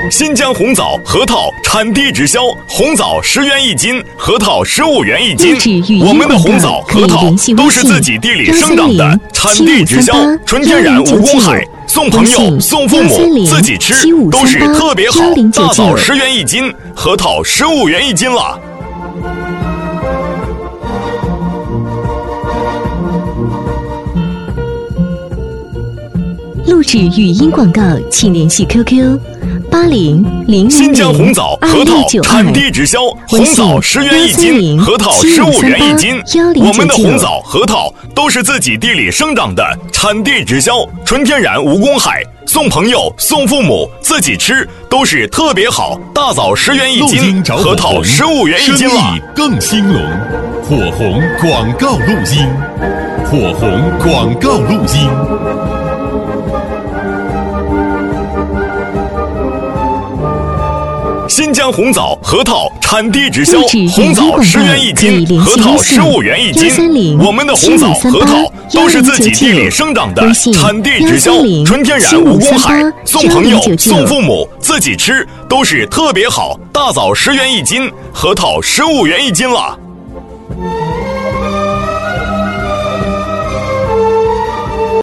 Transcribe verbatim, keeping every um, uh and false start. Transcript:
新疆红枣核桃产地直销，红枣十元一斤，核桃十五元一斤。我们的红枣核桃都是自己地里生长的，产地直销，纯天然无公害。送朋友、送父母，自己吃都是特别好。大枣十元一斤，核桃十五元一斤了。 录制语音广告，请联系 Q Q 八零零新疆红枣核桃产地直销，红枣十元一斤，核桃十五元一斤。我们的红枣核桃都是自己地里生长的，产地直销，纯天然无公害。送朋友、送父母，自己吃都是特别好。大枣十元一斤，核桃十五元一斤了。 生意更兴隆，火红广告录音，火红广告录音。 新疆红枣核桃产地直销，红枣十元一斤，核桃十五元一斤。我们的红枣核桃都是自己地里生长的，产地直销，纯天然无公害。送朋友、送父母，自己吃都是特别好。大枣十元一斤，核桃十五元一斤了。